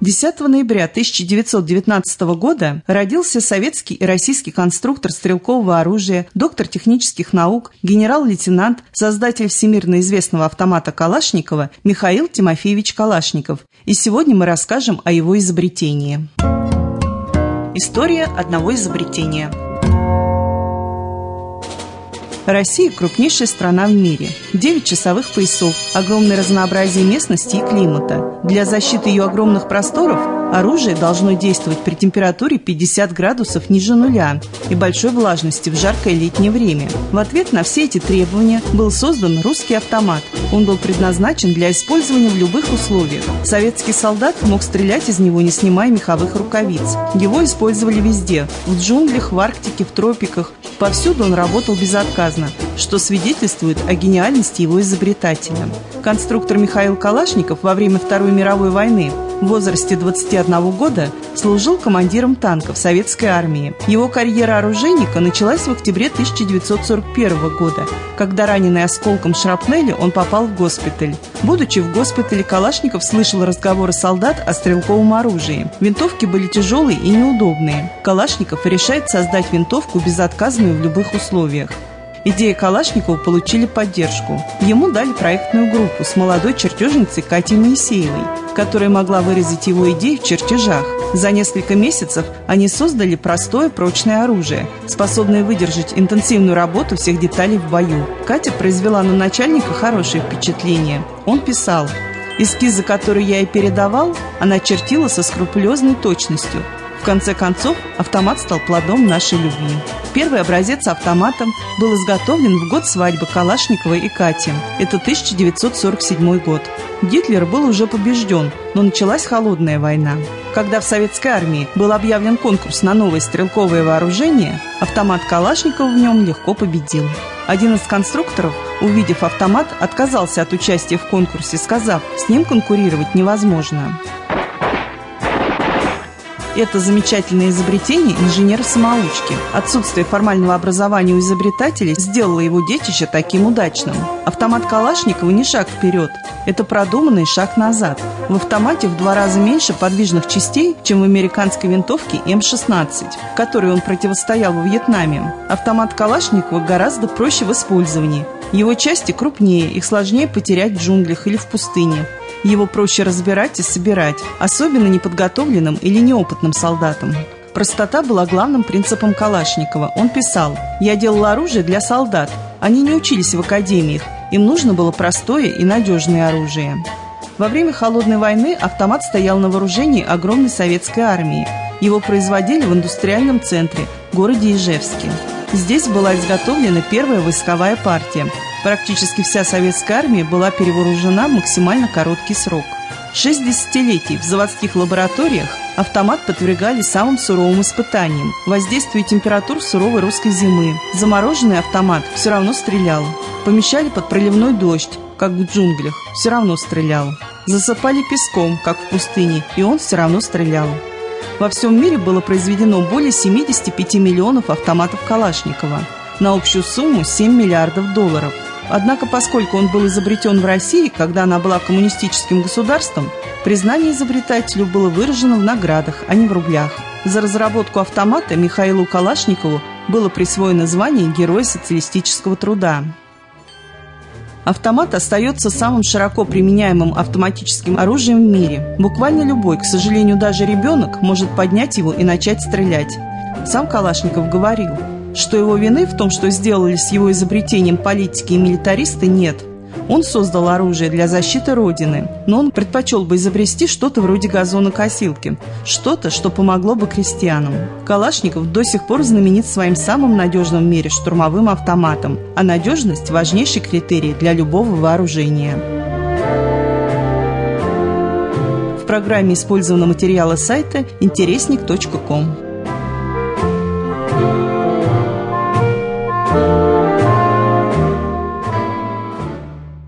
10 ноября 1919 года родился советский и российский конструктор стрелкового оружия, доктор технических наук, генерал-лейтенант, создатель всемирно известного автомата Калашникова Михаил Тимофеевич Калашников. И сегодня мы расскажем о его изобретении. История одного изобретения. Россия – крупнейшая страна в мире. 9 часовых поясов, огромное разнообразие местности и климата. Для защиты ее огромных просторов оружие должно действовать при температуре 50 градусов ниже нуля и большой влажности в жаркое летнее время. В ответ на все эти требования был создан русский автомат. Он был предназначен для использования в любых условиях. Советский солдат мог стрелять из него, не снимая меховых рукавиц. Его использовали везде – в джунглях, в Арктике, в тропиках. Повсюду он работал безотказно, что свидетельствует о гениальности его изобретателя. Конструктор Михаил Калашников во время Второй мировой войны в возрасте 21 года служил командиром танков советской армии. Его карьера оружейника началась в октябре 1941 года, когда раненый осколком шрапнели он попал в госпиталь. Будучи в госпитале, Калашников слышал разговоры солдат о стрелковом оружии. Винтовки были тяжелые и неудобные. Калашников решает создать винтовку безотказную в любых условиях. Идеи Калашникова получили поддержку. Ему дали проектную группу с молодой чертежницей Катей Моисеевой, которая могла выразить его идеи в чертежах. За несколько месяцев они создали простое прочное оружие, способное выдержать интенсивную работу всех деталей в бою. Катя произвела на начальника хорошее впечатление. Он писал: «Эскизы, которые я ей передавал, она чертила со скрупулезной точностью. В конце концов, автомат стал плодом нашей любви». Первый образец автомата был изготовлен в год свадьбы Калашникова и Кати. Это 1947 год. Гитлер был уже побежден, но началась холодная война. Когда в советской армии был объявлен конкурс на новое стрелковое вооружение, автомат Калашникова в нем легко победил. Один из конструкторов, увидев автомат, отказался от участия в конкурсе, сказав: «С ним конкурировать невозможно». Это замечательное изобретение инженера-самоучки. Отсутствие формального образования у изобретателей сделало его детище таким удачным. Автомат Калашникова не шаг вперед, это продуманный шаг назад. В автомате в 2 раза меньше подвижных частей, чем в американской винтовке М-16, которой он противостоял во Вьетнаме. Автомат Калашникова гораздо проще в использовании. Его части крупнее, их сложнее потерять в джунглях или в пустыне. Его проще разбирать и собирать, особенно неподготовленным или неопытным солдатам. Простота была главным принципом Калашникова. Он писал: «Я делал оружие для солдат. Они не учились в академиях. Им нужно было простое и надежное оружие». Во время Холодной войны автомат стоял на вооружении огромной советской армии. Его производили в индустриальном центре, городе Ижевске. Здесь была изготовлена первая войсковая партия. Практически вся советская армия была перевооружена в максимально короткий срок. 6 десятилетий в заводских лабораториях автомат подвергали самым суровым испытаниям, воздействию температур суровой русской зимы. Замороженный автомат все равно стрелял. Помещали под проливной дождь, как в джунглях, все равно стрелял. Засыпали песком, как в пустыне, и он все равно стрелял. Во всем мире было произведено более 75 миллионов автоматов Калашникова на общую сумму $7 миллиардов. Однако, поскольку он был изобретен в России, когда она была коммунистическим государством, признание изобретателю было выражено в наградах, а не в рублях. За разработку автомата Михаилу Калашникову было присвоено звание Героя социалистического труда. Автомат остается самым широко применяемым автоматическим оружием в мире. Буквально любой, к сожалению, даже ребенок, может поднять его и начать стрелять. Сам Калашников говорил, что его вины в том, что сделали с его изобретением политики и милитаристы, нет. Он создал оружие для защиты Родины, но он предпочел бы изобрести что-то вроде газонокосилки, что-то, что помогло бы крестьянам. Калашников до сих пор знаменит своим самым надежным в мире штурмовым автоматом, а надежность – важнейший критерий для любого вооружения. В программе использованы материалы сайта интересник.com.